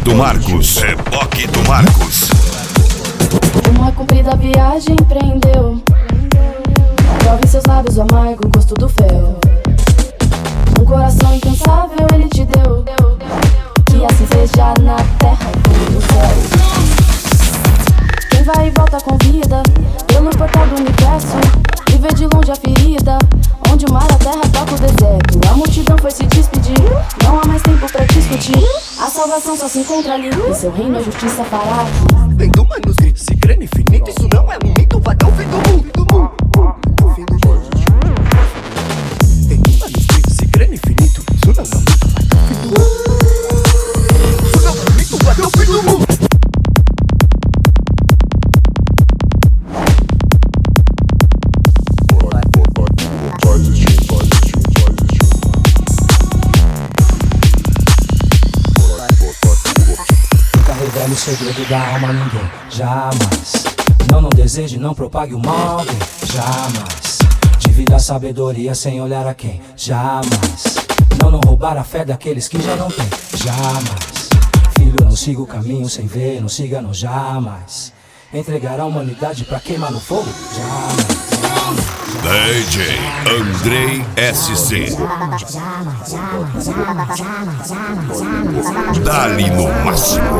do Marcos. Reboque do Marcos. Uma comprida viagem prendeu. Prova em seus lábios o amargo gosto do fel. Um coração incansável ele te deu, que assim seja na terra como no céu. Quem vai e volta com vida pelo portal do universo e vê de longe a ferida, onde o mar, a terra toca o deserto. A multidão foi se despedir, não há mais tempo pra discutir. A salvação só se encontra ali, em seu reino a justiça fará aqui. Vem do manuscrito, se crê no infinito, isso não é um mito, vai dar o fim do mundo. O fim do mundo. Vem do manuscrito, se crê no infinito, isso não é um mito, vai dar o fim do mundo. Isso não é um mito, vai dar o fim do mundo. Revele o segredo da alma a ninguém, jamais. Não deseje, não propague o mal, alguém, jamais. Divida a sabedoria sem olhar a quem, jamais. Não roubar a fé daqueles que já não têm, jamais. Filho, não siga o caminho sem ver, não siga, não, jamais. Entregar a humanidade pra queimar no fogo, jamais. DJ Andrei SC. Dali no máximo.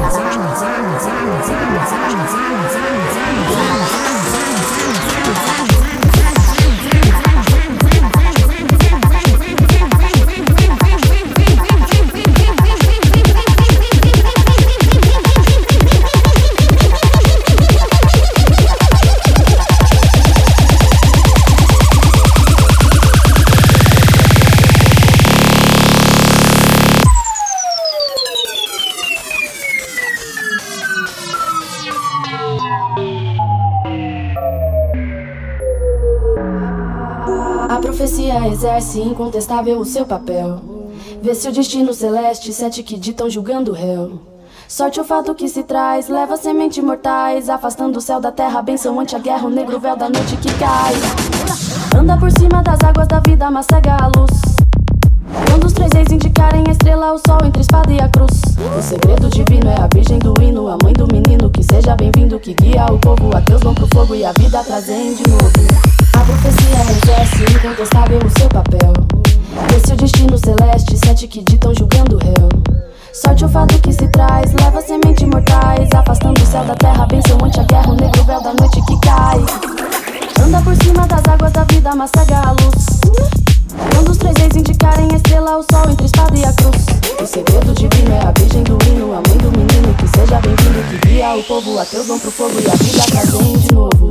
A profecia exerce incontestável o seu papel. Vê-se o destino celeste, sete que ditam julgando o réu. Sorte o fato que se traz, leva semente mortais, afastando o céu da terra, benção ante a guerra, o negro véu da noite que cai. Anda por cima das águas da vida, mas cega a luz. Quando os três reis indicarem a estrela, o sol entre a espada e a cruz. O segredo divino é a virgem do hino, a mãe do menino, que seja bem-vindo, que guia o povo. Ateus vão pro fogo e a vida trazem de novo. A profecia exerce incontestável o seu papel. Vê-se o destino celeste, sete que ditam julgando o réu. Sorte o fato que se traz, leva semente mortais, afastando o céu da terra, benção ante a guerra, o negro véu da noite que cai. Anda por cima das águas da vida, mas cega a luz. Quando os três reis indicarem a estrela, o sol entre a espada e a cruz. O segredo divino é a virgem do hino, a mãe do menino, que seja bem-vindo, que guia o povo. Ateus vão pro fogo e a vida trazem de novo.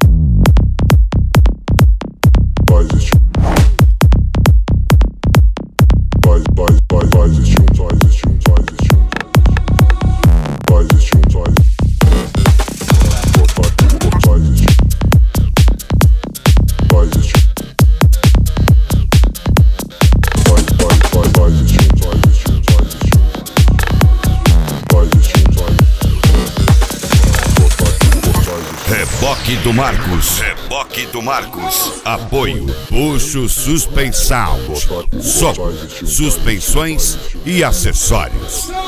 Reboque do Marcos. Reboque do Marcos. Apoio Bucho Suspensão. Som, suspensões e acessórios.